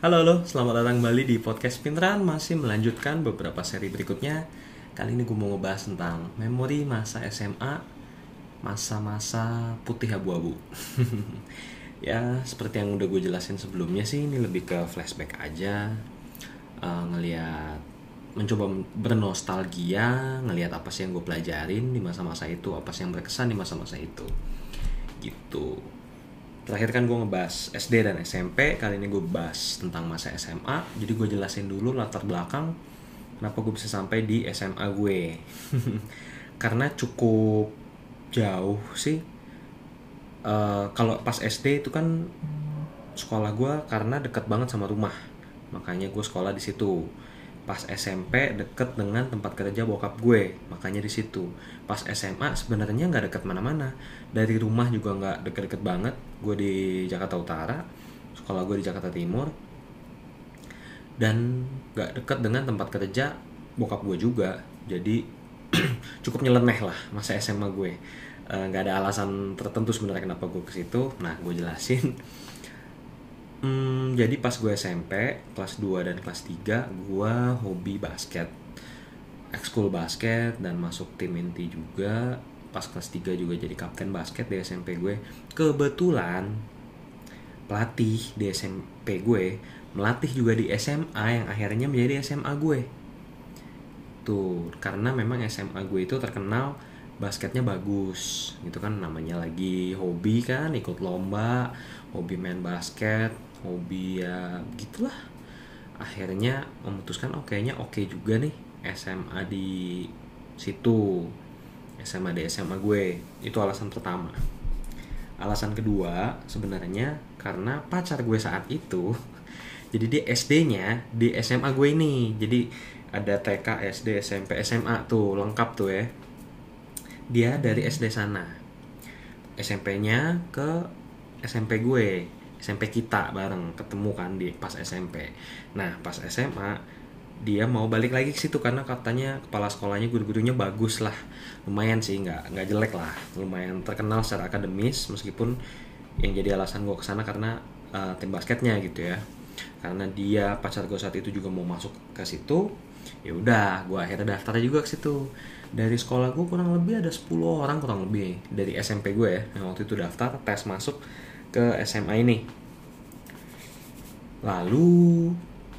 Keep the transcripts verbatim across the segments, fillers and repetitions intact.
Halo, halo, selamat datang kembali di podcast Pinteran. Masih melanjutkan beberapa seri berikutnya. Kali ini gue mau ngebahas tentang memori masa S M A, masa-masa putih abu-abu. Ya, seperti yang udah gue jelasin sebelumnya sih, ini lebih ke flashback aja. uh, Ngeliat, mencoba bernostalgia, ngelihat apa sih yang gue pelajarin di masa-masa itu, apa sih yang berkesan di masa-masa itu, gitu. Terakhir kan gue ngebahas S D dan S M P. Kali ini gue bahas tentang masa S M A. Jadi gue jelasin dulu latar belakang kenapa gue bisa sampai di S M A gue. Karena cukup jauh sih. uh, Kalau pas S D itu kan sekolah gue karena deket banget sama rumah, makanya gue sekolah di situ. Pas S M P deket dengan tempat kerja bokap gue, makanya di situ. Pas S M A sebenarnya nggak deket mana-mana, dari rumah juga nggak deket-deket banget. Gue di Jakarta Utara, sekolah gue di Jakarta Timur, dan nggak deket dengan tempat kerja bokap gue juga. Jadi cukup nyeleneh lah masa S M A gue. Nggak e, ada alasan tertentu sebenarnya kenapa gue ke situ. Nah, gue jelasin. Hmm, jadi pas gue S M P, kelas dua dan kelas tiga, gue hobi basket, ekskul basket, dan masuk tim inti juga. Pas kelas tiga juga jadi kapten basket di S M P gue. Kebetulan pelatih di S M P gue melatih juga di S M A yang akhirnya menjadi S M A gue. Tuh, karena memang S M A gue itu terkenal basketnya bagus gitu kan, namanya lagi hobi kan, ikut lomba, hobi main basket, hobi ya gitulah. Akhirnya memutuskan oh kayaknya oke okay juga nih S M A di situ, S M A di S M A gue. Itu alasan pertama. Alasan kedua sebenarnya karena pacar gue saat itu jadi dia S D-nya di S M A gue ini. Jadi ada T K, S D, S M P, S M A tuh lengkap tuh ya. Dia dari S D sana, S M P-nya ke S M P gue, S M P kita bareng ketemu kan di pas S M P. Nah, pas S M A dia mau balik lagi ke situ karena katanya kepala sekolahnya, guru-gurunya bagus lah, lumayan sih, nggak nggak jelek lah, lumayan terkenal secara akademis. Meskipun yang jadi alasan gue kesana karena uh, tim basketnya gitu ya, karena dia pacar gue saat itu juga mau masuk ke situ. Ya udah, gue akhirnya daftar juga ke situ. Dari sekolah gue kurang lebih ada sepuluh orang kurang lebih dari S M P gue ya, yang waktu itu daftar tes masuk ke S M A ini. Lalu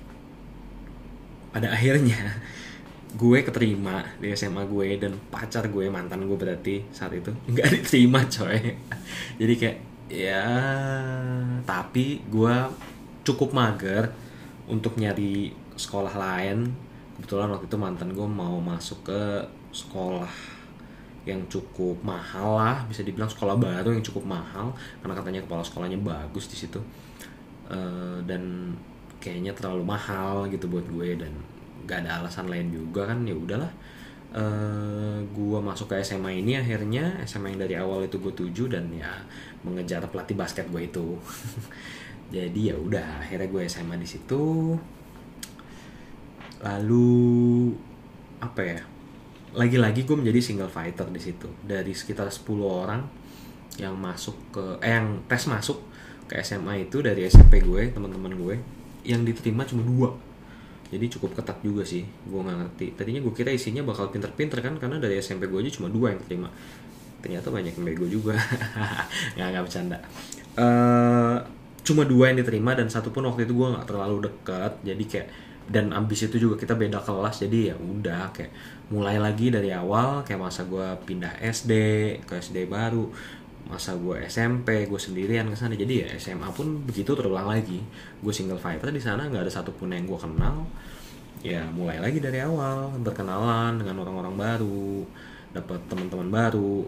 pada akhirnya gue keterima di S M A gue, dan pacar gue, mantan gue berarti saat itu, nggak diterima coy. Jadi kayak ya, tapi gue cukup mager untuk nyari sekolah lain. Kebetulan waktu itu mantan gue mau masuk ke sekolah yang cukup mahal lah, bisa dibilang sekolah baru yang cukup mahal karena katanya kepala sekolahnya bagus di situ. Uh, dan kayaknya terlalu mahal gitu buat gue, dan gak ada alasan lain juga kan. Ya udahlah, uh, gue masuk ke S M A ini akhirnya, S M A yang dari awal itu gue tuju, dan ya mengejar pelatih basket gue itu. Jadi ya udah, akhirnya gue S M A di situ. Lalu apa ya, lagi-lagi gue menjadi single fighter di situ. Dari sekitar sepuluh orang yang masuk ke eh yang tes masuk ke S M A itu dari S M P gue, teman-teman gue, yang diterima cuma dua. Jadi cukup ketat juga sih. Gue nggak ngerti. Tadinya gue kira isinya bakal pinter-pinter kan, karena dari S M P gue aja cuma dua yang terima. Ternyata banyak yang bego juga. nggak nggak bercanda. Uh, cuma dua yang diterima, dan satu pun waktu itu gue nggak terlalu dekat. Jadi kayak, dan abis itu juga kita beda kelas, jadi ya udah kayak mulai lagi dari awal. Kayak masa gue pindah S D ke S D baru, masa gue S M P gue sendirian ke sana. Jadi ya S M A pun begitu terulang lagi. Gue single fighter di sana, nggak ada satupun yang gue kenal. Ya mulai lagi dari awal, berkenalan dengan orang-orang baru, dapat teman-teman baru.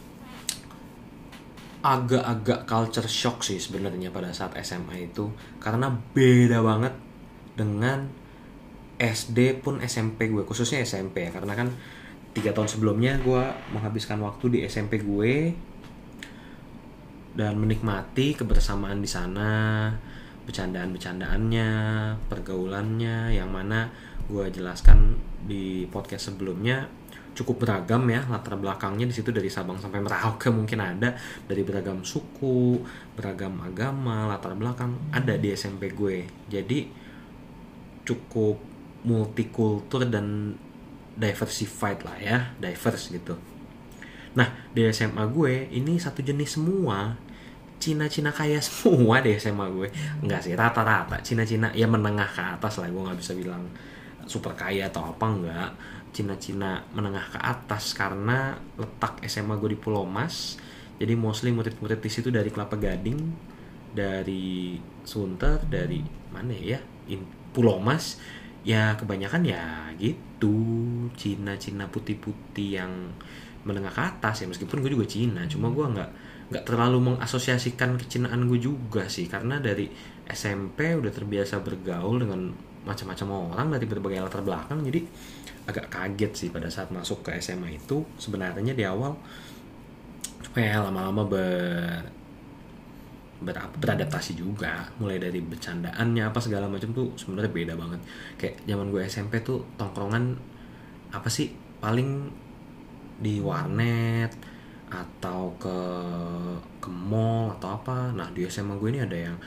Agak-agak culture shock sih sebenarnya pada saat S M A itu, karena beda banget dengan S D pun S M P gue, khususnya S M P ya, karena kan tiga tahun sebelumnya gue menghabiskan waktu di S M P gue dan menikmati kebersamaan di sana, bercandaan-bercandaannya, pergaulannya, yang mana gue jelaskan di podcast sebelumnya. cukup beragam ya latar belakangnya di situ, dari Sabang sampai Merauke mungkin ada, dari beragam suku, beragam agama, latar belakang ada di S M P gue. Jadi cukup multikultur dan diversified lah ya, diverse gitu. Nah di S M A gue ini satu jenis semua, Cina-Cina kaya semua di S M A gue. Enggak sih, rata-rata Cina-Cina ya menengah ke atas lah, gue nggak bisa bilang super kaya atau apa, enggak. Cina-Cina menengah ke atas karena letak S M A gue di Pulau Mas. Jadi mostly murid-murid di situ dari Kelapa Gading, dari Sunter, dari mana ya? Pulau Mas. Ya kebanyakan ya gitu, Cina-Cina putih-putih yang menengah ke atas ya, meskipun gue juga Cina, cuma gue nggak nggak terlalu mengasosiasikan kecinaan gue juga sih, karena dari S M P udah terbiasa bergaul dengan macam-macam orang dari berbagai latar belakang, jadi agak kaget sih pada saat masuk ke S M A itu. Sebenarnya di awal supaya lama-lama ber, ber beradaptasi juga, mulai dari bercandaannya apa segala macam tuh sebenarnya beda banget. Kayak zaman gue S M P tuh tongkrongan apa sih, paling di warnet atau ke ke mall atau apa. Nah di S M A gue ini ada yang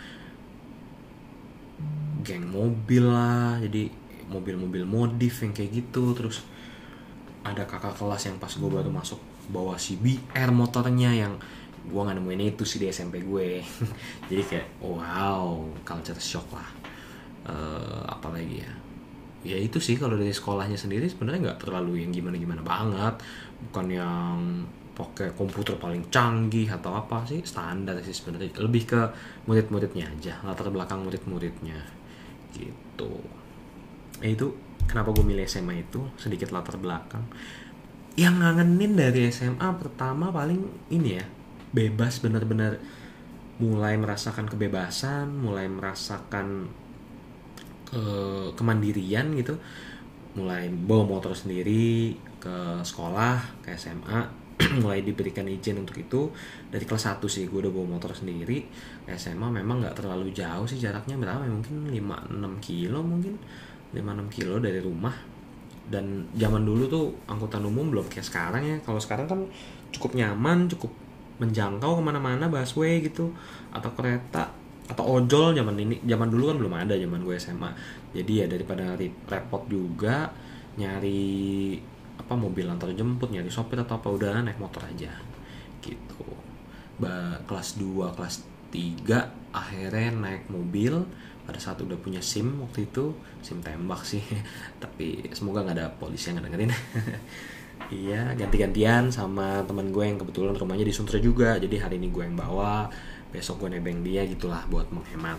geng mobil lah, jadi mobil-mobil modif yang kayak gitu. Terus ada kakak kelas yang pas gue baru masuk bawa C B R motornya, yang gue nggak nemuin itu sih di S M P gue. Jadi kayak wow, culture shock lah. Uh, apalagi ya ya itu sih, kalau dari sekolahnya sendiri sebenarnya nggak terlalu yang gimana-gimana banget, bukan yang pakai komputer paling canggih atau apa sih, standar sih sebenarnya, lebih ke murid-muridnya aja, latar belakang murid-muridnya gitu. Ya itu kenapa gue milih S M A, itu sedikit latar belakang. Yang ngangenin dari S M A pertama paling ini ya, bebas, benar-benar mulai merasakan kebebasan, mulai merasakan ke kemandirian gitu, mulai bawa motor sendiri ke sekolah, ke S M A. Mulai diberikan izin untuk itu dari kelas satu sih, gue udah bawa motor sendiri. S M A memang gak terlalu jauh sih jaraknya, berapa ya, mungkin lima enam kilo, mungkin lima enam kilo dari rumah. Dan zaman dulu tuh angkutan umum belum kayak sekarang ya. Kalau sekarang kan cukup nyaman, cukup menjangkau kemana-mana, busway gitu, atau kereta, atau ojol. Zaman ini, zaman dulu kan belum ada, zaman gue S M A. Jadi ya daripada repot juga nyari apa mobil antar jemput, nyari sopir atau apa, udah naik motor aja gitu. Ba, kelas dua, kelas tiga akhirnya naik mobil pada saat udah punya SIM waktu itu, SIM tembak sih. Tapi semoga nggak ada polisi yang ngedengerin. Iya, ganti-gantian sama teman gue yang kebetulan rumahnya di Sunter juga. Jadi hari ini gue yang bawa, besok gue nebeng dia gitulah buat menghemat.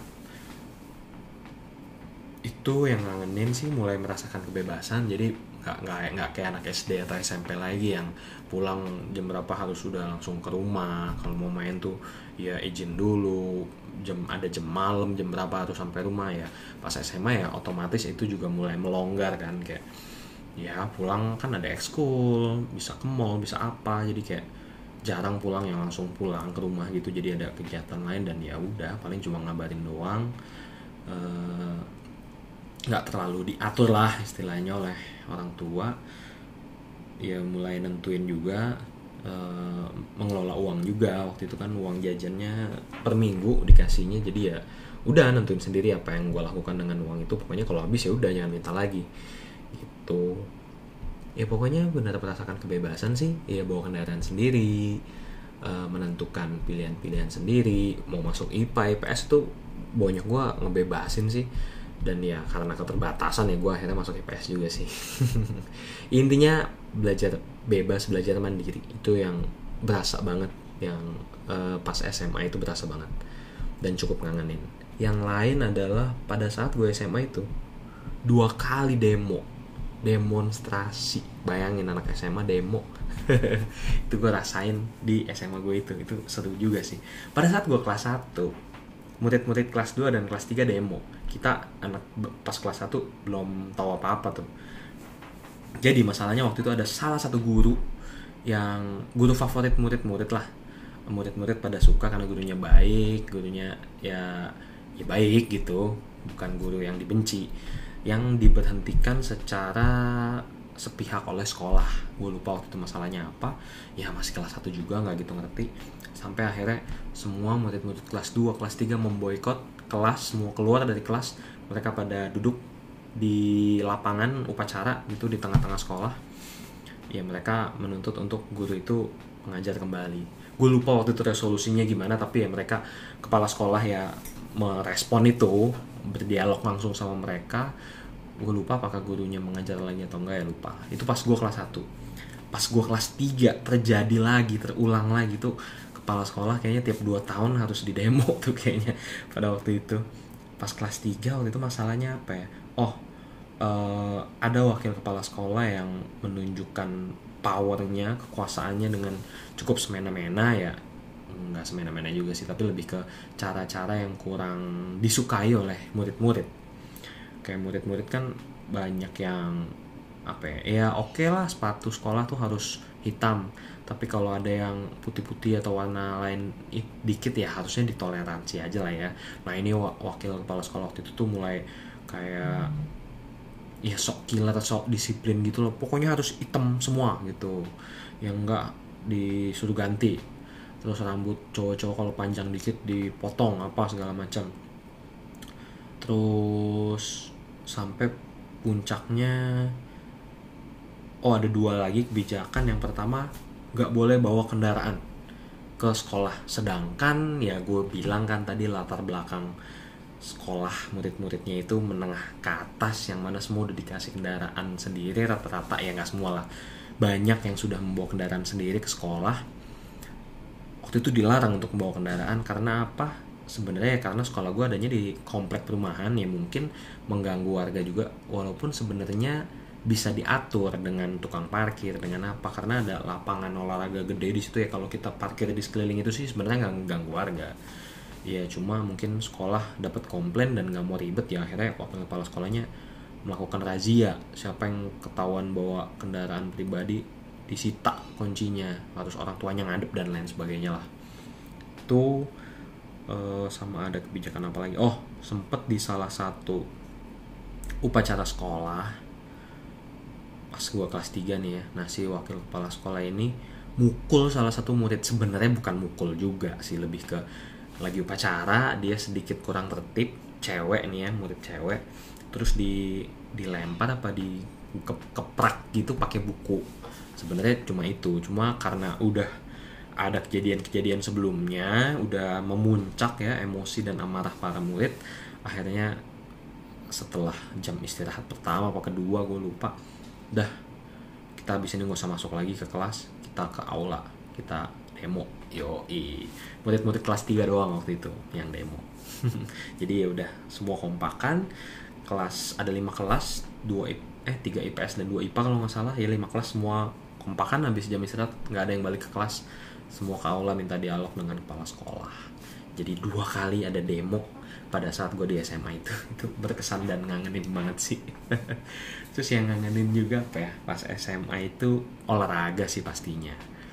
Itu yang ngangenin sih, mulai merasakan kebebasan. Jadi nggak nggak nggak kayak anak S D atau S M P lagi yang pulang jam berapa harus sudah langsung ke rumah. Kalau mau main tuh ya izin dulu, jam ada jam malam jam berapa harus sampai rumah ya. Pas S M A ya otomatis itu juga mulai melonggar kan, kayak ya pulang kan ada ekskul, bisa ke mall, bisa apa. Jadi kayak jarang pulang yang langsung pulang ke rumah gitu. Jadi ada kegiatan lain dan ya udah paling cuma ngabarin doang. Nggak uh, terlalu diatur lah istilahnya oleh orang tua. Ya mulai nentuin juga, uh, mengelola uang juga. Waktu itu kan uang jajannya per minggu dikasihnya, jadi ya udah nentuin sendiri apa yang gue lakukan dengan uang itu. Pokoknya kalau habis ya udah jangan minta lagi gitu. Ya pokoknya benar merasakan kebebasan sih. Ya bawa kendaraan sendiri, uh, menentukan pilihan-pilihan sendiri, mau masuk I P A, I P S tuh banyak gue ngebebasin sih. Dan ya karena keterbatasan ya gue akhirnya masuk I P S juga sih. Intinya belajar bebas, belajar mandiri, itu yang berasa banget. Yang uh, pas S M A itu berasa banget dan cukup ngangenin. Yang lain adalah pada saat gue S M A itu dua kali demo, demonstrasi. Bayangin anak S M A demo. Itu gue rasain di S M A gue itu. Itu seru juga sih. Pada saat gue kelas satu, murid-murid kelas dua dan kelas tiga demo. Kita anak pas kelas satu belum tahu apa-apa tuh. Jadi masalahnya waktu itu ada salah satu guru yang guru favorit murid-murid lah. Murid-murid pada suka karena gurunya baik, gurunya ya ya baik gitu, bukan guru yang dibenci. Yang diberhentikan secara sepihak oleh sekolah. Gue lupa waktu itu masalahnya apa, ya masih kelas satu juga, nggak gitu ngerti. Sampai akhirnya semua murid-murid kelas dua, kelas tiga memboikot kelas, semua keluar dari kelas. Mereka pada duduk di lapangan upacara gitu di tengah-tengah sekolah. Ya mereka menuntut untuk guru itu mengajar kembali. Gue lupa waktu itu resolusinya gimana, tapi ya mereka, kepala sekolah ya merespon itu, berdialog langsung sama mereka. Gue lupa apakah gurunya mengajar lagi atau enggak, ya lupa. Itu pas gue kelas satu. Pas gue kelas tiga terjadi lagi, terulang lagi tuh. Kepala sekolah kayaknya tiap dua tahun harus didemo tuh kayaknya pada waktu itu. Pas kelas tiga waktu itu masalahnya apa ya? Oh, uh, ada wakil kepala sekolah yang menunjukkan powernya, kekuasaannya dengan cukup semena-mena ya. Nggak semena-mena juga sih, tapi lebih ke cara-cara yang kurang disukai oleh murid-murid. Kayak murid-murid kan banyak yang apa ya, ya oke okay lah sepatu sekolah tuh harus hitam, tapi kalau ada yang putih-putih atau warna lain dikit ya harusnya ditoleransi aja lah ya. Nah ini wakil kepala sekolah waktu itu tuh mulai kayak ya sok killer, sok disiplin gitu loh, pokoknya harus hitam semua gitu, yang enggak disuruh ganti. Terus rambut cowok-cowok kalau panjang dikit dipotong apa segala macam. Terus sampai puncaknya, oh ada dua lagi kebijakan. Yang pertama, gak boleh bawa kendaraan ke sekolah. Sedangkan ya gue bilang kan tadi latar belakang sekolah murid-muridnya itu menengah ke atas, yang mana semua udah dikasih kendaraan sendiri rata-rata, ya gak semua lah, banyak yang sudah membawa kendaraan sendiri ke sekolah. Waktu itu dilarang untuk membawa kendaraan karena apa? Sebenarnya ya karena sekolah gue adanya di komplek perumahan, ya mungkin mengganggu warga juga, walaupun sebenarnya bisa diatur dengan tukang parkir, dengan apa, karena ada lapangan olahraga gede di situ ya. Kalau kita parkir di sekeliling itu sih sebenarnya nggak mengganggu warga ya, cuma mungkin sekolah dapat komplain dan nggak mau ribet ya, akhirnya wakil kepala sekolahnya melakukan razia. Siapa yang ketahuan bawa kendaraan pribadi disita kuncinya, harus orang tuanya ngadep dan lain sebagainya lah. Itu Uh, sama ada kebijakan apa lagi? Oh, sempet di salah satu upacara sekolah pas gua kelas tiga nih ya. Nah, si wakil kepala sekolah ini mukul salah satu murid. Sebenarnya bukan mukul juga sih, lebih ke lagi upacara dia sedikit kurang tertib, cewek nih ya, murid cewek. Terus di dilempar apa di ke, keprak gitu pakai buku. Sebenarnya cuma itu, cuma karena udah ada kejadian-kejadian sebelumnya, udah memuncak ya emosi dan amarah para murid. Akhirnya setelah jam istirahat pertama apa kedua gue lupa, dah kita habis ini gak usah masuk lagi ke kelas, kita ke aula, kita demo. Yoi, murid-murid kelas tiga doang waktu itu yang demo. Jadi ya udah semua kompakan. Kelas ada lima kelas, dua eh tiga I P S dan dua I P A kalau nggak salah, ya lima kelas semua kompakan. Habis jam istirahat nggak ada yang balik ke kelas, semua ke aula minta dialog dengan kepala sekolah. Jadi dua kali ada demo pada saat gue di S M A itu. Itu berkesan dan ngangenin banget sih. Terus yang ngangenin juga apa ya, pas S M A itu olahraga sih pastinya.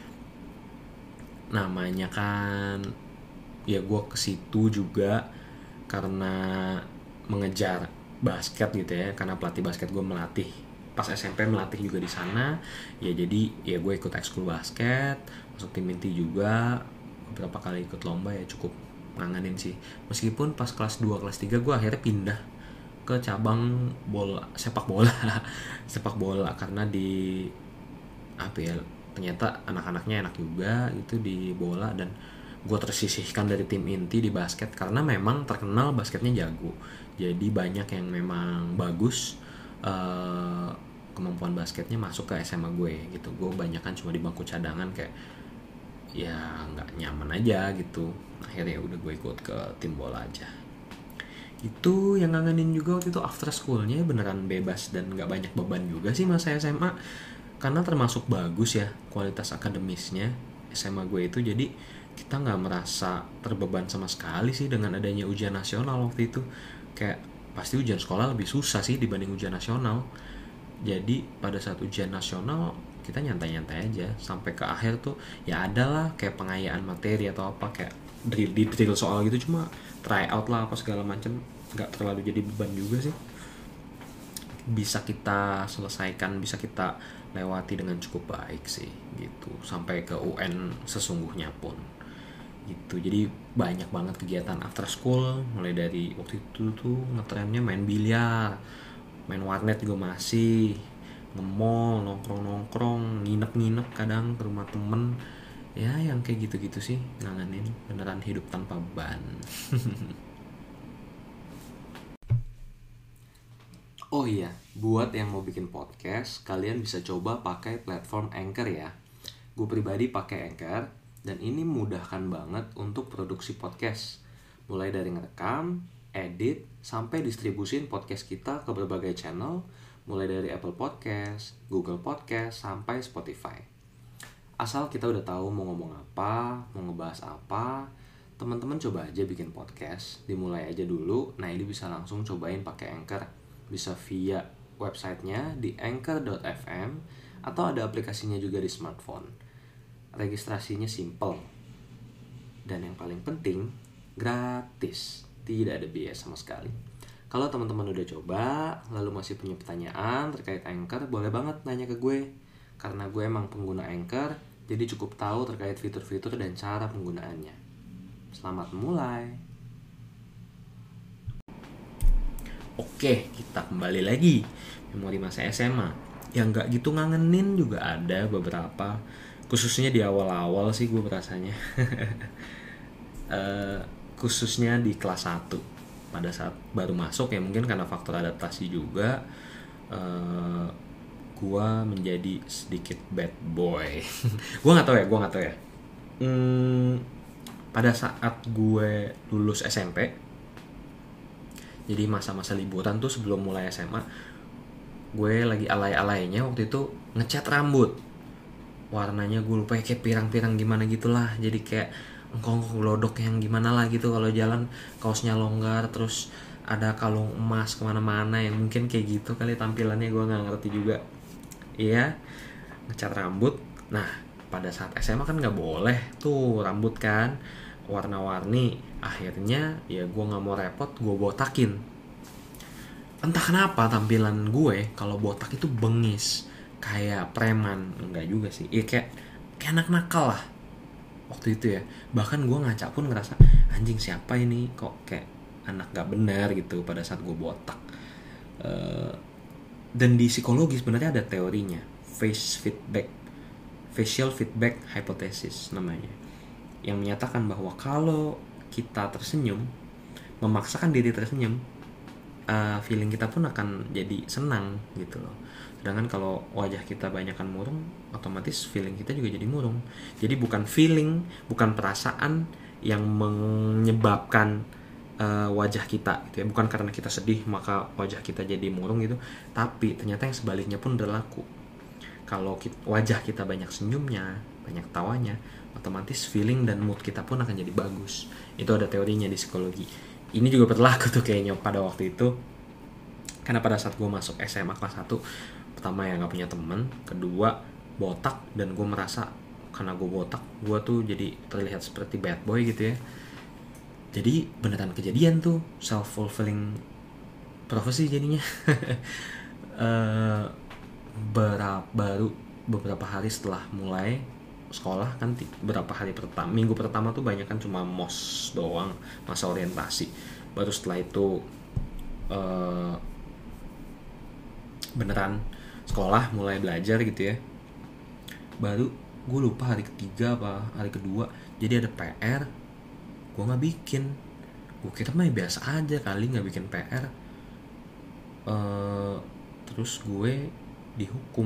Namanya kan ya gue ke situ juga karena mengejar basket gitu ya, karena pelatih basket gue melatih pas S M P, melatih juga di sana ya. Jadi ya gue ikut ekskul basket, masuk tim inti juga, beberapa kali ikut lomba ya, cukup ngangenin sih. Meskipun pas kelas dua kelas tiga gue akhirnya pindah ke cabang bola, sepak bola sepak bola karena di apa ya, ternyata anak-anaknya enak juga gitu di bola, dan gue tersisihkan dari tim inti di basket karena memang terkenal basketnya jago. Jadi banyak yang memang bagus uh, kemampuan basketnya masuk ke S M A gue gitu. Gue banyak kan cuma di bangku cadangan, kayak ya nggak nyaman aja gitu. Akhirnya udah gue ikut ke tim bola aja. Itu yang ngangenin juga waktu itu, after schoolnya beneran bebas dan nggak banyak beban juga sih masa S M A, karena termasuk bagus ya kualitas akademisnya S M A gue itu. Jadi kita nggak merasa terbeban sama sekali sih dengan adanya ujian nasional waktu itu. Kayak pasti ujian sekolah lebih susah sih dibanding ujian nasional. Jadi pada saat ujian nasional kita nyantai-nyantai aja sampai ke akhir tuh ya adalah kayak pengayaan materi atau apa, kayak drill di drill soal gitu, cuma try out lah apa segala macam, nggak terlalu jadi beban juga sih bisa kita selesaikan, bisa kita lewati dengan cukup baik sih gitu, sampai ke U N sesungguhnya pun gitu. Jadi banyak banget kegiatan after school, mulai dari waktu itu tuh ngetrennya main biliar, main warnet juga masih, nge-mall, nongkrong-nongkrong, nginep-nginep kadang ke rumah temen, ya yang kayak gitu-gitu sih, ngangenin beneran hidup tanpa beban. Oh iya, buat yang mau bikin podcast, kalian bisa coba pakai platform Anchor ya. Gue pribadi pakai Anchor, dan ini memudahkan banget untuk produksi podcast. Mulai dari ngerekam, edit, sampai distribusin podcast kita ke berbagai channel, mulai dari Apple Podcast, Google Podcast, sampai Spotify. Asal kita udah tahu mau ngomong apa, mau ngebahas apa, teman-teman coba aja bikin podcast, dimulai aja dulu. Nah ini bisa langsung cobain pakai Anchor. Bisa via websitenya di anchor dot f m atau ada aplikasinya juga di smartphone. Registrasinya simple, dan yang paling penting gratis, tidak ada biaya sama sekali. Kalau teman-teman udah coba lalu masih punya pertanyaan terkait Anchor, boleh banget nanya ke gue, karena gue emang pengguna Anchor, jadi cukup tahu terkait fitur-fitur dan cara penggunaannya. Selamat mulai. Oke, kita kembali lagi. Memori masa S M A yang gak gitu ngangenin juga ada beberapa, khususnya di awal-awal sih gue berasanya. uh, khususnya di kelas satu, pada saat baru masuk ya, mungkin karena faktor adaptasi juga, uh, gue menjadi sedikit bad boy. Gue gak tahu ya, gue gak tahu ya. Hmm, pada saat gue lulus S M P, jadi masa-masa liburan tuh sebelum mulai S M A, gue lagi alay-alaynya waktu itu ngecat rambut. Warnanya gue lupa, kayak pirang-pirang gimana gitulah. Jadi kayak engkong glodok yang gimana lah gitu kalau jalan, kaosnya longgar, terus ada kalung emas kemana-mana, yang mungkin kayak gitu kali tampilannya, gue nggak ngerti juga. Iya, ngecat rambut. Nah pada saat S M A kan nggak boleh tuh rambut kan warna-warni. Akhirnya ya gue nggak mau repot, gue botakin. Entah kenapa tampilan gue kalau botak itu bengis, kayak preman. Enggak juga sih, ya kayak kayak anak nakal lah waktu itu ya. Bahkan gue ngaca pun ngerasa, anjing siapa ini kok kayak anak gak benar gitu pada saat gue botak. uh, Dan di psikologi sebenarnya ada teorinya, face feedback, facial feedback hypothesis namanya, yang menyatakan bahwa kalau kita tersenyum, memaksakan diri tersenyum, uh, feeling kita pun akan jadi senang gitu loh. Sedangkan kalau wajah kita banyakan murung, otomatis feeling kita juga jadi murung. Jadi bukan feeling, bukan perasaan yang menyebabkan uh, wajah kita gitu ya. Bukan karena kita sedih maka wajah kita jadi murung gitu, tapi ternyata yang sebaliknya pun berlaku. Kalau kita, wajah kita banyak senyumnya, banyak tawanya, otomatis feeling dan mood kita pun akan jadi bagus. Itu ada teorinya di psikologi. Ini juga berlaku tuh kayaknya pada waktu itu. Karena pada saat gue masuk S M A kelas satu, pertama ya gak punya teman, kedua botak, dan gue merasa karena gue botak, gue tuh jadi terlihat seperti bad boy gitu ya. Jadi beneran kejadian tuh, self-fulfilling prophecy jadinya. uh, berapa, baru beberapa hari setelah mulai sekolah kan, berapa hari pertama, minggu pertama tuh banyak kan cuma mos doang, masa orientasi. Baru setelah itu uh, beneran sekolah, mulai belajar gitu ya. Baru gue lupa hari ketiga apa hari kedua, jadi ada P R, gue nggak bikin. Gue kira mah biasa aja kali nggak bikin P R. Uh, terus gue dihukum.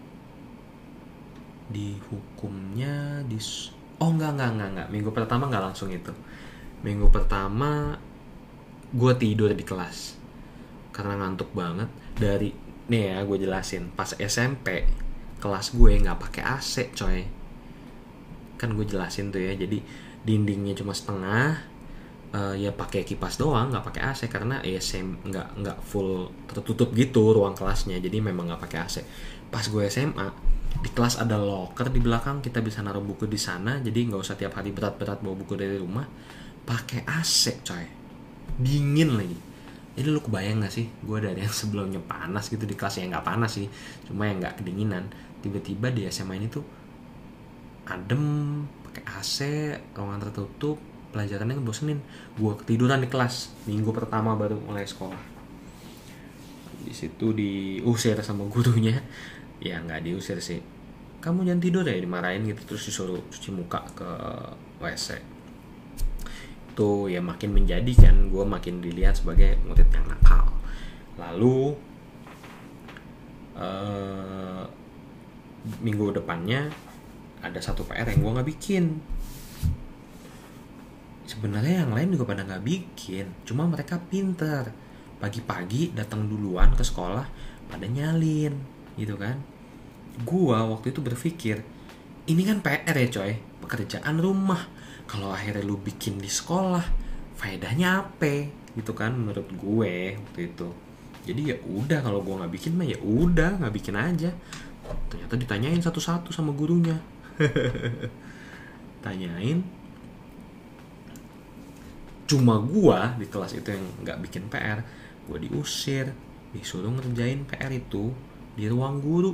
Dihukumnya di oh enggak enggak enggak enggak minggu pertama enggak langsung itu. Minggu pertama gue tidur di kelas karena ngantuk banget. Dari nih ya gue jelasin, pas S M P kelas gue nggak pakai A C coy. Kan gue jelasin tuh ya, jadi dindingnya cuma setengah, uh, ya pakai kipas doang, nggak pakai A C karena ya sem nggak nggak full tertutup gitu ruang kelasnya, jadi memang nggak pakai A C. Pas gue S M A di kelas ada locker di belakang, kita bisa naruh buku di sana, jadi nggak usah tiap hari berat-berat bawa buku dari rumah. Pakai A C coy, dingin lagi. Jadi lu kebayang gak sih, gue dari yang sebelumnya panas gitu di kelas, ya nggak panas sih, cuma yang nggak kedinginan, tiba-tiba di S M A ini tuh adem, pakai A C, ruangan tertutup, pelajarannya ngebosenin. Gue ketiduran di kelas minggu pertama baru mulai sekolah. Di situ diusir sama gurunya, ya nggak diusir sih, kamu jangan tidur ya, dimarahin gitu, terus disuruh cuci muka ke W C. Itu ya makin menjadikan gue makin dilihat sebagai murid yang nakal. Lalu uh, minggu depannya ada satu P R yang gue nggak bikin. Sebenarnya yang lain juga pada nggak bikin, cuma mereka pinter, pagi-pagi datang duluan ke sekolah pada nyalin gitu kan. Gue waktu itu berpikir, ini kan P R ya coy, pekerjaan rumah. Kalau akhirnya lu bikin di sekolah, faedahnya apa? Gitu kan menurut gue waktu itu. Jadi ya udah, kalau gue nggak bikin mah ya udah nggak bikin aja. Ternyata ditanyain satu-satu sama gurunya. Tanyain. Cuma gue di kelas itu yang nggak bikin P R, gue diusir, disuruh ngerjain P R itu di ruang guru.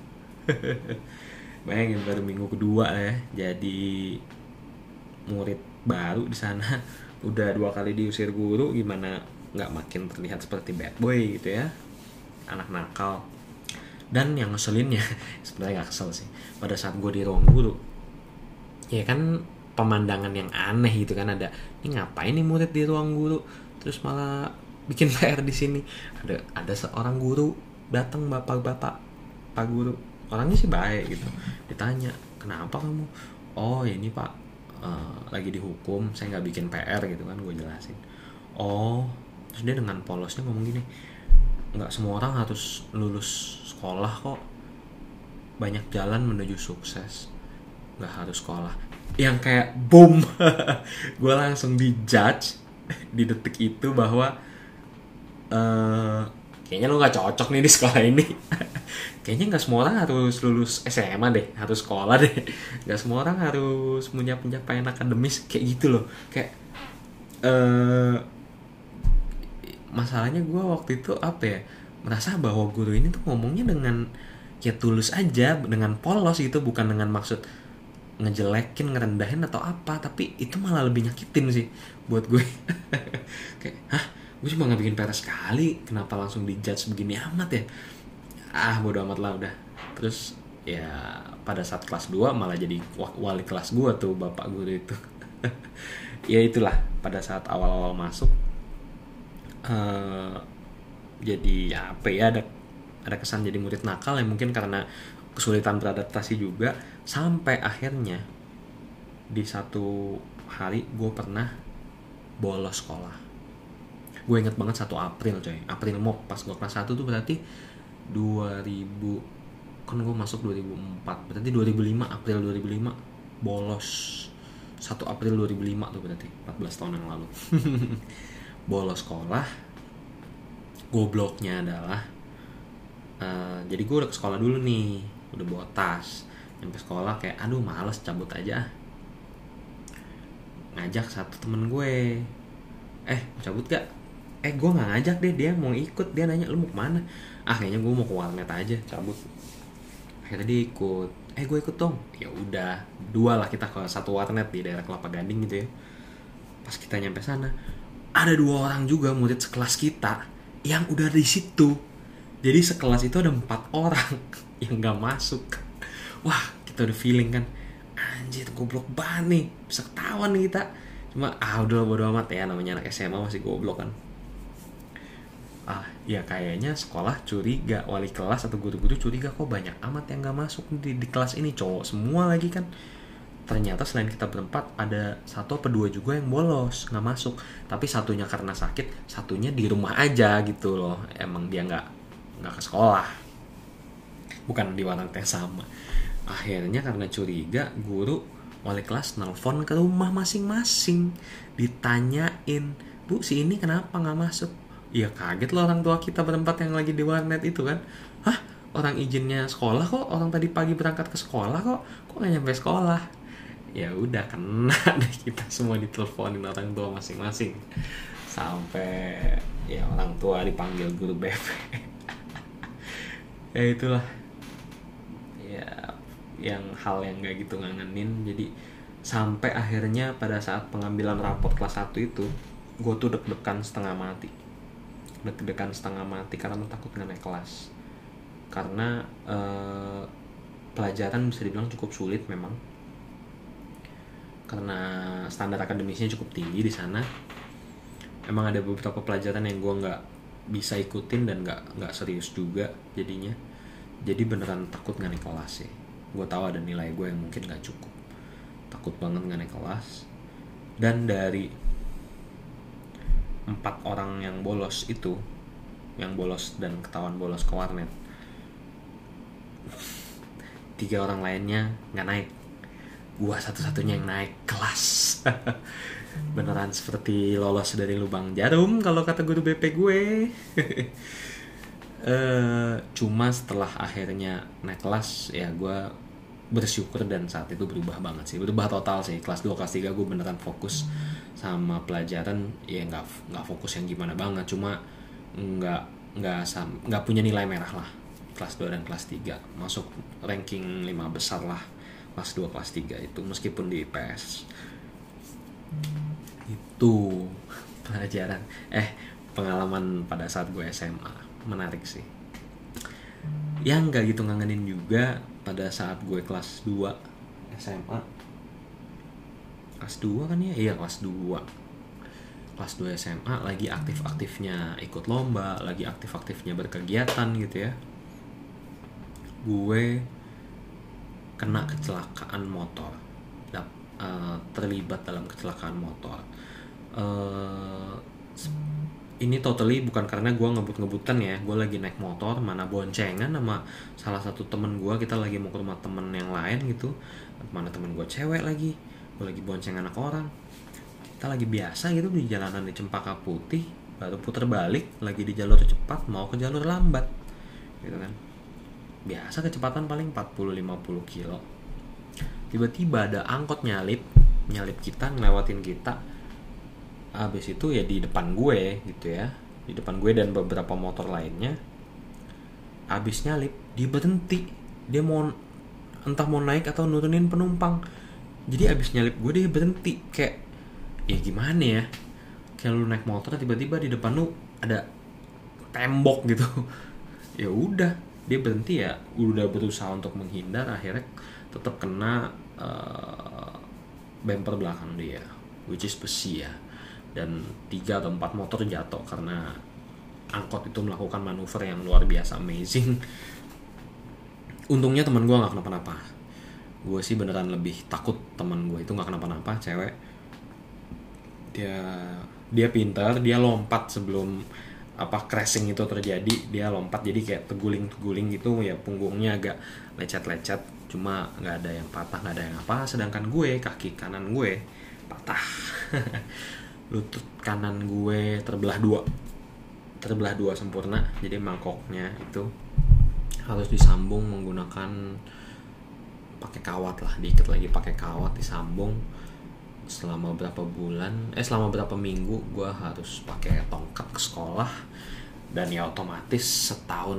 Bayangin baru minggu kedua ya, jadi murid baru di sana udah dua kali diusir guru, gimana nggak makin terlihat seperti bad boy gitu ya, anak nakal. Dan yang ngeselinnya sebenarnya nggak kesel sih, pada saat gue di ruang guru ya kan pemandangan yang aneh gitu kan, ada ini ngapain nih murid di ruang guru terus malah bikin P R di sini. Ada ada seorang guru datang, bapak-bapak, pak guru, orangnya sih baik gitu, ditanya kenapa kamu, oh ini pak Uh, lagi dihukum, saya nggak bikin P R gitu kan, gue jelasin. Oh, terus dia dengan polosnya ngomong gini, nggak semua orang harus lulus sekolah kok, banyak jalan menuju sukses, nggak harus sekolah. Yang kayak boom. Gue langsung dijudge di detik itu bahwa uh, kayaknya lo nggak cocok nih di sekolah ini. Kayaknya nggak semua orang harus lulus S M A deh, harus sekolah deh. Nggak semua orang harus punya pencapaian akademis kayak gitu loh. Kayak uh, masalahnya gue waktu itu apa ya, merasa bahwa guru ini tuh ngomongnya dengan ya tulus aja, dengan polos gitu, bukan dengan maksud ngejelekin, ngerendahin atau apa. Tapi itu malah lebih nyakitin sih buat gue. Kayak, hah? Gue cuma nggak bikin P R sekali, kenapa langsung dijudge begini amat ya? Ah bodo amat lah udah. Terus ya pada saat kelas dua malah jadi wali kelas gue tuh bapak guru itu. Ya itulah, pada saat awal-awal masuk uh, jadi ya apa ya, ada ada kesan jadi murid nakal yang mungkin karena kesulitan beradaptasi juga. Sampai akhirnya di satu hari gue pernah bolos sekolah. Gue inget banget satu April coy, April mop pas gue kelas satu tuh, berarti dua ribu, kan gue masuk dua ribu empat, berarti dua ribu lima, April dua ribu lima bolos. Satu April dua ribu lima tuh berarti empat belas tahun yang lalu. Bolos sekolah. Gobloknya adalah uh, jadi gue udah ke sekolah dulu nih, udah bawa tas. Sampai sekolah kayak aduh males, cabut aja. Ngajak satu temen gue, eh cabut gak? Eh gue nggak ngajak deh, dia mau ikut. Dia nanya lu mau kemana? Ah kayaknya gue mau ke warnet aja, cabut. Akhirnya dia ikut. Eh gue ikut dong. Ya udah, dua lah kita ke satu warnet di daerah Kelapa Gading gitu ya. Pas kita nyampe sana, ada dua orang juga murid sekelas kita yang udah di situ. Jadi sekelas itu ada empat orang yang nggak masuk. Wah kita udah feeling kan, anjir goblok banget nih, bisa ketahuan nih kita. Cuma ah udah bodo amat ya, namanya anak S M A masih goblok kan. Ah ya kayaknya sekolah curiga, wali kelas atau guru-guru curiga kok banyak amat yang nggak masuk di, di kelas ini, cowok semua lagi kan. Ternyata selain kita berempat ada satu atau dua juga yang bolos nggak masuk, tapi satunya karena sakit, satunya di rumah aja gitu loh. Emang dia nggak nggak ke sekolah, bukan di warnet yang sama. Akhirnya karena curiga, guru wali kelas nelpon ke rumah masing-masing, ditanyain, bu si ini kenapa nggak masuk? Ya kaget loh orang tua kita berempat yang lagi di warnet itu kan. Hah, orang izinnya sekolah kok, orang tadi pagi berangkat ke sekolah kok, kok nggak nyampe sekolah? Ya udah kena deh kita semua diteleponin orang tua masing-masing. Sampai ya orang tua dipanggil guru B P. Ya itulah ya yang hal yang gak gitu ngangenin. Jadi sampai akhirnya pada saat pengambilan rapot kelas satu itu gue tuh deg-degan setengah mati deg-degan setengah mati karena takut gak naik kelas. Karena eh, pelajaran bisa dibilang cukup sulit memang, karena standar akademisnya cukup tinggi di sana. Emang ada beberapa pelajaran yang gue nggak bisa ikutin dan nggak nggak serius juga jadinya. Jadi beneran takut nggak naik kelas sih. Gue tahu ada nilai gue yang mungkin nggak cukup, takut banget nggak naik kelas. Dan dari empat orang yang bolos itu, yang bolos dan ketahuan bolos ke warnet, tiga orang lainnya nggak naik. Gua satu-satunya yang naik kelas. Beneran seperti lolos dari lubang jarum kalau kata guru B P gue. uh, Cuma setelah akhirnya naik kelas ya gue bersyukur, dan saat itu berubah banget sih, berubah total sih. Kelas dua kelas tiga gue beneran fokus sama pelajaran, ya nggak nggak fokus yang gimana banget, cuma nggak nggak nggak punya nilai merah lah. Kelas dua dan kelas tiga masuk ranking lima besar lah, kelas dua kelas tiga itu, meskipun di I P S. Itu pelajaran eh pengalaman pada saat gue S M A, menarik sih. Yang gak gitu ngangenin juga pada saat gue kelas dua S M A. Kelas dua kan ya? Iya kelas dua. Kelas dua S M A lagi aktif-aktifnya ikut lomba, lagi aktif-aktifnya berkegiatan gitu ya. Gue kena kecelakaan motor, uh, terlibat dalam kecelakaan motor. Uh, ini totally bukan karena gue ngebut-ngebutan ya. Gue lagi naik motor, mana boncengan sama salah satu temen gue. Kita lagi mau ke rumah temen yang lain gitu. Mana temen gue cewek lagi, gue lagi bonceng anak orang. Kita lagi biasa gitu di jalanan di Cempaka Putih, baru putar balik lagi di jalur cepat mau ke jalur lambat gitu kan. Biasa kecepatan paling empat puluh sampai lima puluh kilo. Tiba-tiba ada angkot nyalip Nyalip kita, ngelewatin kita. Habis itu ya di depan gue gitu ya, di depan gue dan beberapa motor lainnya. Habis nyalip dia berhenti, dia mau entah mau naik atau nurunin penumpang. Jadi habis nyalip gue dia berhenti. Kayak ya gimana ya, kayak lu naik motor tiba-tiba di depan lu ada tembok gitu. Ya udah, dia berhenti ya, udah berusaha untuk menghindar, akhirnya tetap kena uh, bumper belakang dia, which is besi ya. Dan tiga atau empat motor jatuh karena angkot itu melakukan manuver yang luar biasa amazing. Untungnya teman gue nggak kenapa-napa. Gue sih beneran lebih takut teman gue itu nggak kenapa-napa, cewek. Dia dia pintar, dia lompat sebelum apa crashing itu terjadi. Dia lompat jadi kayak teguling-teguling gitu ya, punggungnya agak lecet-lecet, cuma nggak ada yang patah, nggak ada yang apa. Sedangkan gue, kaki kanan gue patah. Lutut kanan gue terbelah dua terbelah dua sempurna. Jadi mangkoknya itu harus disambung menggunakan pakai kawat lah, diikat lagi pakai kawat, disambung selama berapa bulan eh selama berapa minggu gue harus pakai tongkat ke sekolah. Dan ya otomatis setahun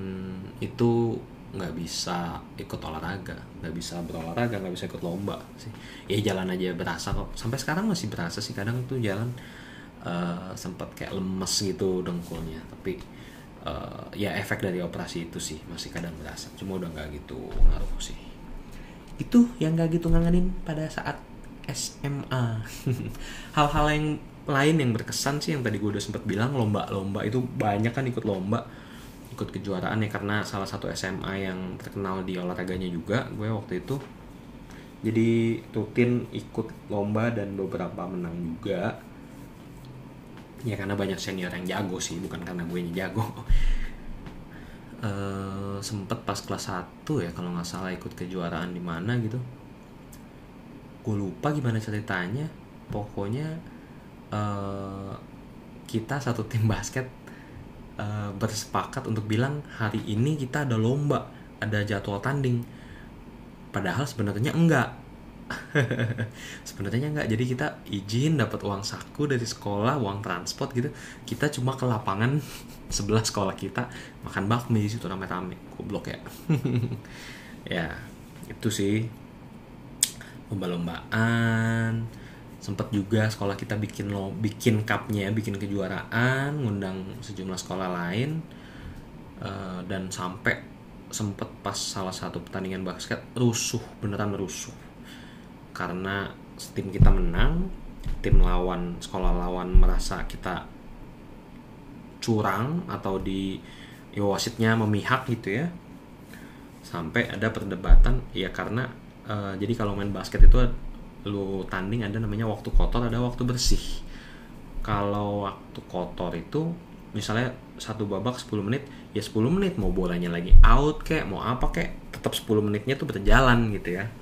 itu nggak bisa ikut olahraga, nggak bisa berolahraga, nggak bisa ikut lomba sih. Ya jalan aja berasa kok, sampai sekarang masih berasa sih kadang tuh jalan. Uh, sempat kayak lemes gitu dengkulnya, tapi uh, ya efek dari operasi itu sih masih kadang berasa, cuma udah nggak gitu ngaruh sih. Itu yang nggak gitu ngangenin pada saat S M A. Hal-hal yang lain yang berkesan sih yang tadi gue udah sempat bilang, lomba-lomba itu banyak kan, ikut lomba, ikut kejuaraan ya, karena salah satu S M A yang terkenal di olahraganya juga gue waktu itu. Jadi rutin ikut lomba dan beberapa menang juga. Ya karena banyak senior yang jago sih, bukan karena gue yang jago. Uh, sempet pas kelas satu ya kalau nggak salah ikut kejuaraan di mana gitu. Gue lupa gimana ceritanya. Pokoknya uh, kita satu tim basket uh, bersepakat untuk bilang hari ini kita ada lomba, ada jadwal tanding. Padahal sebenarnya enggak. Sebenarnya nggak, jadi kita izin dapat uang saku dari sekolah, uang transport gitu, kita cuma ke lapangan sebelah sekolah kita makan bakmi di situ rame-rame. Goblok ya. Ya itu sih, lomba-lombaan. Sempet juga sekolah kita bikin lo bikin cupnya, bikin kejuaraan, ngundang sejumlah sekolah lain. Uh, dan sampai sempet pas salah satu pertandingan basket rusuh, beneran rusuh, karena tim kita menang, tim lawan, sekolah lawan merasa kita curang atau di ya, wasitnya memihak gitu ya, sampai ada perdebatan ya. Karena uh, jadi kalau main basket itu lu tanding ada namanya waktu kotor, ada waktu bersih. Kalau waktu kotor itu misalnya satu babak sepuluh menit, ya sepuluh menit, mau bolanya lagi out kek, mau apa kek, tetap sepuluh menitnya tuh berjalan gitu ya.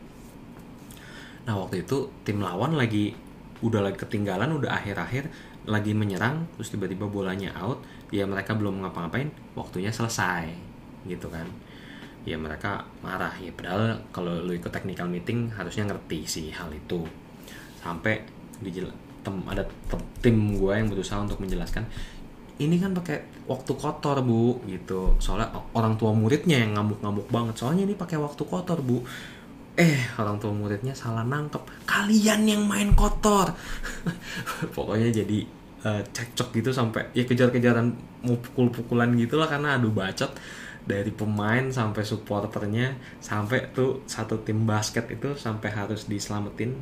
Nah waktu itu tim lawan lagi udah lagi ketinggalan, udah akhir-akhir lagi menyerang, terus tiba-tiba bolanya out, ya mereka belum ngapa-ngapain, waktunya selesai gitu kan. Ya mereka marah ya, padahal kalau lu ikut technical meeting harusnya ngerti sih hal itu. Sampai dijel- tem, ada tem- tim gue yang berusaha untuk menjelaskan, ini kan pakai waktu kotor bu gitu, soalnya orang tua muridnya yang ngamuk-ngamuk banget, soalnya ini pakai waktu kotor bu. Eh orang tua muridnya salah nangkep, kalian yang main kotor. Pokoknya jadi uh, cekcok gitu, sampai ya kejar-kejaran, mau pukul-pukulan gitu lah, karena adu bacot dari pemain sampai supporternya, sampai tuh satu tim basket itu sampai harus diselamatin,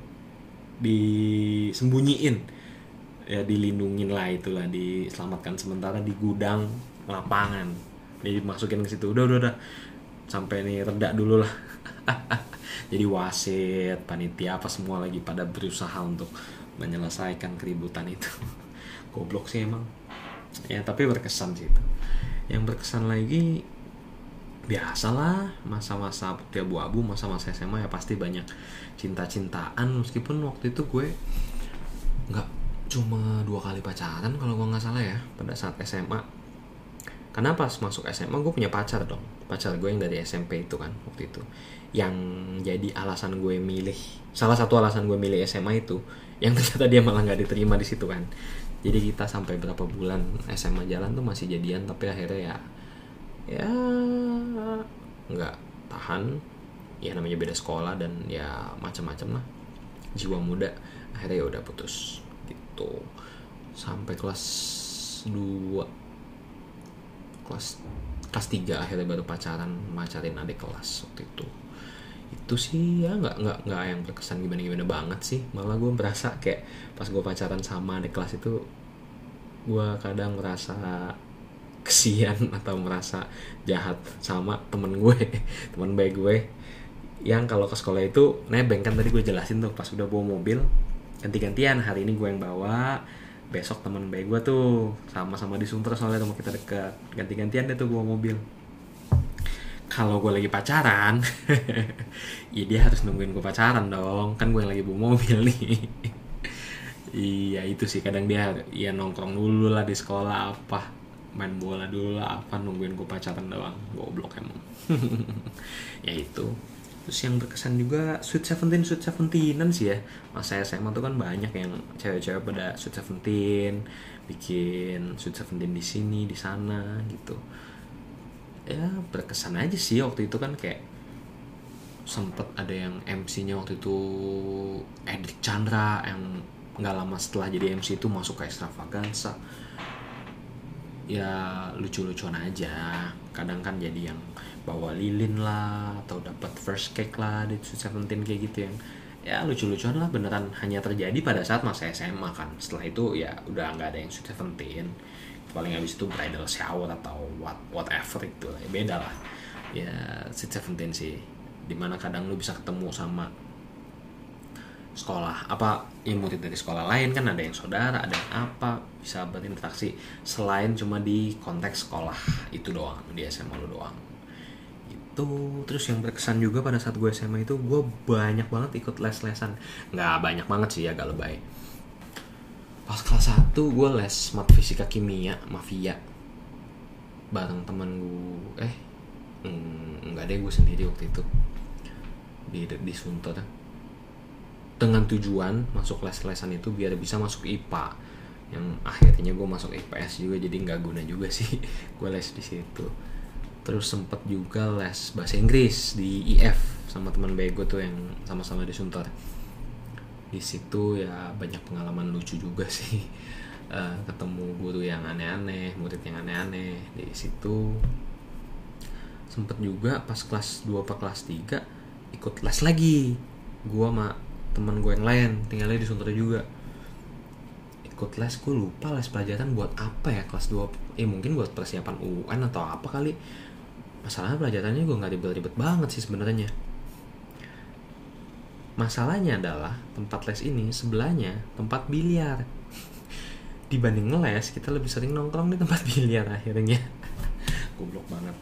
disembunyiin ya, dilindungin lah, itulah diselamatkan sementara di gudang lapangan, dimasukin ke situ, udah udah udah sampai nih reda dulu lah. Jadi wasit, panitia apa semua lagi pada berusaha untuk menyelesaikan keributan itu. Goblok sih emang ya, tapi berkesan sih itu. Yang berkesan lagi biasalah masa-masa putih abu-abu, masa-masa S M A ya pasti banyak cinta-cintaan, meskipun waktu itu gue nggak cuma dua kali pacaran kalau gue nggak salah ya pada saat S M A. Karena pas masuk S M A gue punya pacar dong, pacar gue yang dari S M P itu kan waktu itu, yang jadi alasan gue milih, salah satu alasan gue milih S M A itu, yang ternyata dia malah nggak diterima di situ kan. Jadi kita sampai berapa bulan S M A jalan tuh masih jadian, tapi akhirnya ya ya nggak tahan ya, namanya beda sekolah dan ya macam-macam lah, jiwa muda, akhirnya ya udah putus gitu. Sampai kelas dua, kelas kelas tiga akhirnya baru pacaran, macarin adik kelas waktu itu. Itu sih ya nggak nggak nggak yang berkesan gimana gimana banget sih, malah gue merasa kayak pas gue pacaran sama adik kelas itu, gue kadang merasa kesian atau merasa jahat sama temen gue, temen baik gue yang kalau ke sekolah itu nebeng. Kan tadi gue jelasin tuh pas udah bawa mobil ganti-gantian, hari ini gue yang bawa, besok teman baik gue tuh sama-sama di Sunter soalnya rumah kita dekat, ganti-gantian deh tuh bawa mobil. Kalau gue lagi pacaran ya dia harus nungguin gue pacaran dong, kan gue yang lagi bawa mobil nih. Iya itu sih, kadang dia ya nongkrong dulu lah di sekolah, apa main bola dulu lah, apa nungguin gue pacaran doang. Goblok emang. Ya itu. Terus yang berkesan juga Sweet Seventeen, Sweet Seventeenan sih ya. Masa S M A tuh kan banyak yang cewek-cewek pada Sweet Seventeen, bikin Sweet Seventeen di sini, di sana gitu. Ya berkesan aja sih waktu itu kan, kayak sempet ada yang M C-nya waktu itu Edric Chandra, yang nggak lama setelah jadi M C itu masuk ke Extravaganza. Ya lucu-lucuan aja, kadang kan jadi yang bawa lilin lah, atau dapat first cake lah di Sweet Seventeen kayak gitu, yang ya lucu-lucuan lah, beneran hanya terjadi pada saat masa S M A kan. Setelah itu ya udah nggak ada yang Sweet Seventeen, paling habis itu bridal shower atau what whatever itu lah, ya beda lah ya. Sweet Seventeen sih dimana kadang lu bisa ketemu sama sekolah apa ya, murid dari sekolah lain kan, ada yang saudara, ada yang apa, bisa berinteraksi selain cuma di konteks sekolah itu doang, di S M A lu doang itu. Terus yang berkesan juga pada saat gue S M A itu, gue banyak banget ikut les-lesan. Nggak banyak banget sih, agak lebay. Pas kelas satu gue les mat fisika kimia mafia bareng temen gue, eh mm, enggak deh, gue sendiri waktu itu di di Sunter. dengan tujuan masuk les-lesan itu biar bisa masuk I P A, yang akhirnya gue masuk I P S juga, jadi nggak guna juga sih gue les di situ. Terus sempet juga les bahasa Inggris di I F sama teman bego tuh yang sama-sama di Sunter. Di situ ya banyak pengalaman lucu juga sih. Uh, ketemu guru yang aneh-aneh, murid yang aneh-aneh. Di situ sempet juga pas kelas dua apa kelas tiga ikut les lagi. Gua sama teman gue yang lain tinggalnya di Sunter juga. Ikut les, gue lupa les pelajaran buat apa ya kelas dua. Eh mungkin buat persiapan U N atau apa kali. Masalahnya pelajarannya gue gak ribet-ribet banget sih sebenarnya. Masalahnya adalah tempat les ini sebelahnya tempat biliar. Dibanding ngeles, kita lebih sering nongkrong di tempat biliar akhirnya. Goblok banget.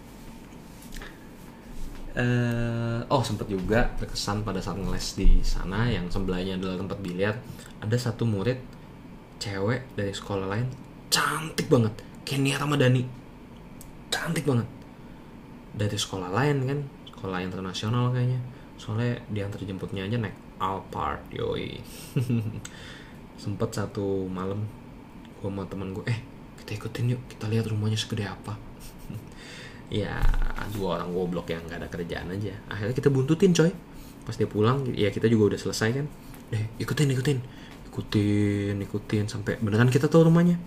Uh, oh sempet juga berkesan pada saat ngeles di sana yang sebelahnya adalah tempat biliar. Ada satu murid cewek dari sekolah lain, cantik banget, kayak Nia Ramadhani, cantik banget. Dari sekolah lain kan, sekolah internasional kayaknya. Soalnya diantar jemputnya aja naik Alphard, yoi. Sempet satu malam gue sama temen gue, eh kita ikutin yuk, kita lihat rumahnya segede apa. Ya dua orang goblok yang gak ada kerjaan aja. Akhirnya kita buntutin coy. Pas dia pulang, ya kita juga udah selesai kan. Eh ikutin ikutin ikutin ikutin sampai beneran kita tahu rumahnya.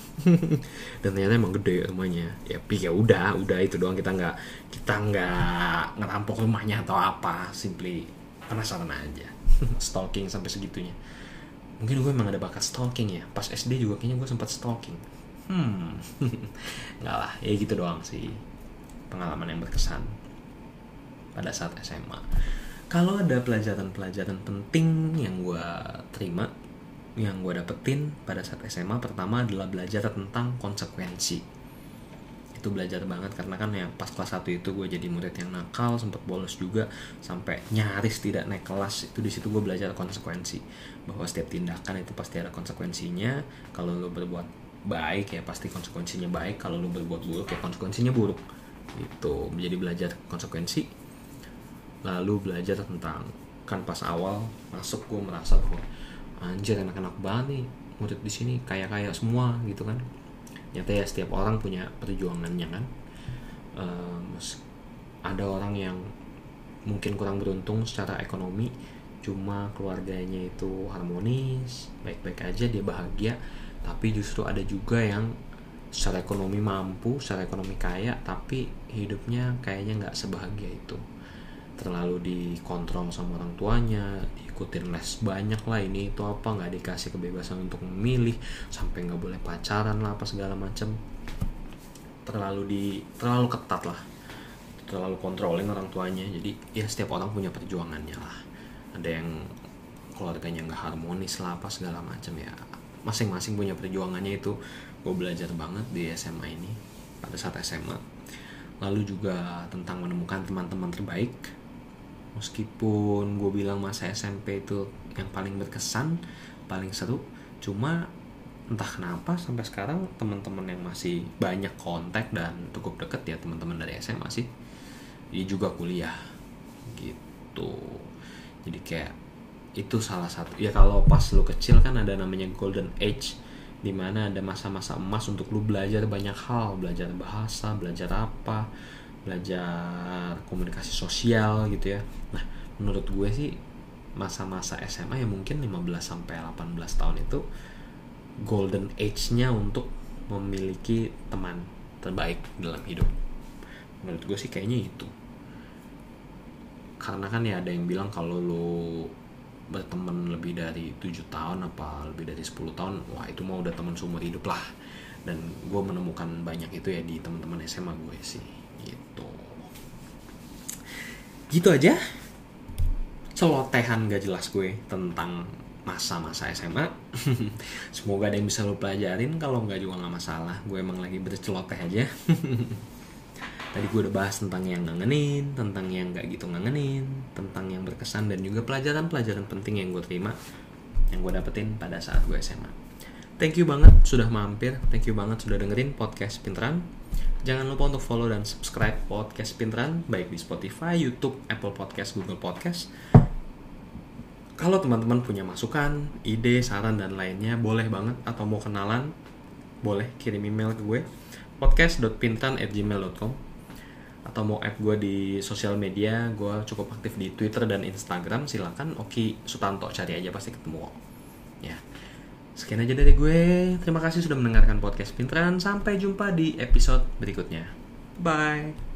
Dan ternyata emang gede rumahnya. Ya pi ya udah udah itu doang, kita nggak kita nggak ngerampok rumahnya atau apa, simply penasaran aja. Stalking sampai segitunya. Mungkin gue emang ada bakat stalking ya. Pas S D juga kayaknya gue sempat stalking. Hmm, nggak lah, ya gitu doang sih pengalaman yang berkesan pada saat S M A. Kalau ada pelajaran-pelajaran penting yang gue terima, yang gue dapetin pada saat S M A, pertama adalah belajar tentang konsekuensi. Itu belajar banget karena kan ya pas kelas satu itu gue jadi murid yang nakal, sempat bolos juga sampai nyaris tidak naik kelas. Itu di situ gue belajar konsekuensi, bahwa setiap tindakan itu pasti ada konsekuensinya. Kalau lo berbuat baik ya pasti konsekuensinya baik, kalau lo berbuat buruk ya konsekuensinya buruk. Gitu, menjadi belajar konsekuensi. Lalu belajar tentang, kan pas awal masuk gue merasa bahwa anjir enak-enak banget nih murid di sini, kaya-kaya semua gitu kan. Nyata ya setiap orang punya perjuangannya kan. Um, ada orang yang mungkin kurang beruntung secara ekonomi, cuma keluarganya itu harmonis, baik-baik aja, dia bahagia. Tapi justru ada juga yang secara ekonomi mampu, secara ekonomi kaya, tapi hidupnya kayaknya nggak sebahagia itu. Terlalu dikontrol sama orang tuanya, diikutin les banyak lah, ini itu apa, nggak dikasih kebebasan untuk memilih, sampai nggak boleh pacaran lah apa segala macam. Terlalu di terlalu ketat lah, terlalu controlling orang tuanya. Jadi ya setiap orang punya perjuangannya lah. Ada yang keluarganya nggak harmonis lah apa segala macam, ya masing-masing punya perjuangannya. Itu gue belajar banget di S M A ini pada saat S M A. Lalu juga tentang menemukan teman-teman terbaik. Meskipun gue bilang masa S M P itu yang paling berkesan, paling seru, cuma entah kenapa sampai sekarang teman-teman yang masih banyak kontak dan cukup deket ya teman-teman dari S M A sih. Dia juga kuliah gitu. Jadi kayak itu salah satu ya, kalau pas lu kecil kan ada namanya golden age, dimana ada masa-masa emas untuk lu belajar banyak hal, belajar bahasa, belajar apa, belajar komunikasi sosial gitu ya. Nah menurut gue sih masa-masa S M A ya mungkin lima belas sampai delapan belas tahun itu golden age-nya untuk memiliki teman terbaik dalam hidup. Menurut gue sih kayaknya itu. Karena kan ya ada yang bilang kalau lu berteman lebih dari tujuh tahun apa lebih dari sepuluh tahun, wah itu mah udah teman seumur hidup lah. Dan gue menemukan banyak itu ya di teman-teman S M A gue sih gitu. Gitu aja celotehan gak jelas gue tentang masa-masa S M A. Semoga ada yang bisa lo pelajarin, kalau enggak juga gak masalah. Gue emang lagi berceloteh aja. Tadi gue udah bahas tentang yang ngangenin, tentang yang gak gitu ngangenin, tentang yang berkesan, dan juga pelajaran-pelajaran penting yang gue terima, yang gue dapetin pada saat gue S M A. Thank you banget sudah mampir, thank you banget sudah dengerin podcast Pinteran. Jangan lupa untuk follow dan subscribe podcast Pinteran, baik di Spotify, YouTube, Apple Podcast, Google Podcast. Kalau teman-teman punya masukan, ide, saran, dan lainnya, boleh banget. Atau mau kenalan, boleh kirim email ke gue, podcast dot pintan at gmail dot com. Atau mau add gue di sosial media, gue cukup aktif di Twitter dan Instagram. Silakan Oki Sutanto, cari aja pasti ketemu. Ya, sekian aja dari gue. Terima kasih sudah mendengarkan podcast Pinteran. Sampai jumpa di episode berikutnya. Bye.